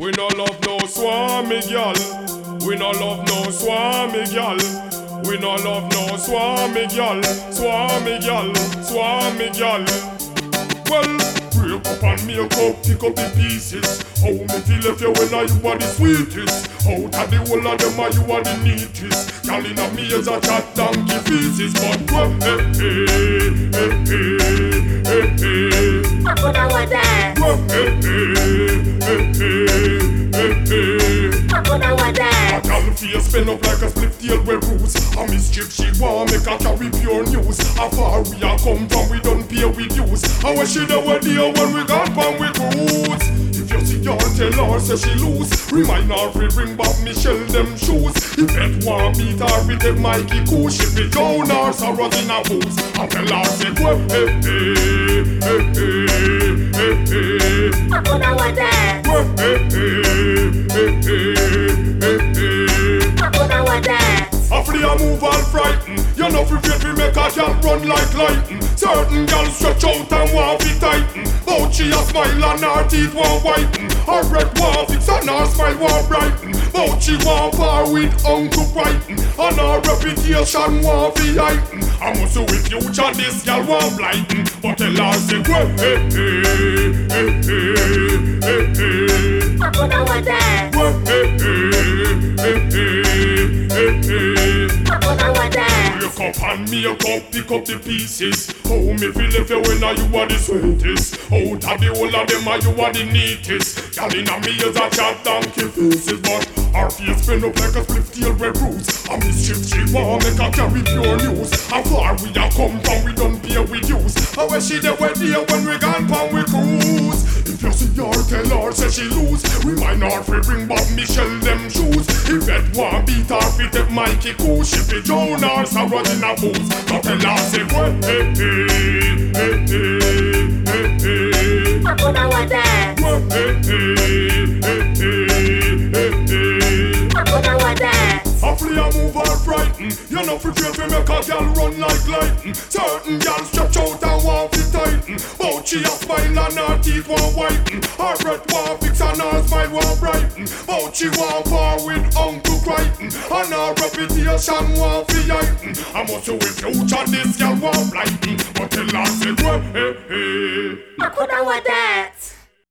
We no love no swami gyal. We no love no swami gyal. We no love no swami gyal. Swami gyal, swami gyal. Well, break up and make up, pick up the pieces. How me feel if you when you are the sweetest. Out of the whole of them you are the neatest. Girl inna me is a chat donkey feces. But well, hey, hey, hey, hey, hey, hey. I coulda want that. Well, hey, hey, hey, hey, hey. I coulda want that. A gal face spin up like a split tail with roots. A mischief she want make her carry pure news. How far we a come from we don't pay with dues. And when she know what deal when we got from we cruise. If you see her tell her say she lose. Remind her fi bring back Michelle them shoes. If that one beat her with the Mikey cool. She be down her sorrow in a booze. And tell her say well hey hey hey hey hey hey. I coulda want that. Well hey hey hey hey hey hey. I coulda want that. After you move all frightened, you know fi wait fi make a gal run like lightning. Certain gal stretch out and want fi tighten. But she a smile and her teeth want whiten. Her breath want fix and her smile want brighten. But she want par with Uncle Brighton. And her reputation want fi heighten. I must say with future this gal want blighten. But tell her say well hey hey hey hey hey hey. I coulda want that. Well hey hey hey hey hey hey. I coulda want that. Wake up and make up, pick up the pieces. How me feel if you when you are the sweetest. Out of the whole of them you are the neatest. Girl inna me is a chat donkey faces. But her face spin up like a split tail red roots. A mischief she want make her carry pure news. How far we a come from we don't pay with use. How when she the way there when we gone from we cruise. If you see her tell her say she lose. Remind her fi bring back Michelle them shoes. If that one beat her fi take Mikey cool. She be down her sorrow in a booze. But tell her say well hey hey hey hey hey hey. I coulda want that. Well hey hey hey hey hey hey. I coulda want that. After you move all frightened, you know fi fear fi make a gal run like lightning. Certain gal stretch out and want fi tighten. But she a smile and her teeth want whiten. Her breath want fix and her smile want brighten. But she want par with Uncle Crichton. And her reputation want fi heighten. I must say with future this gal want blighten. But tell her say well hey hey. I coulda want that.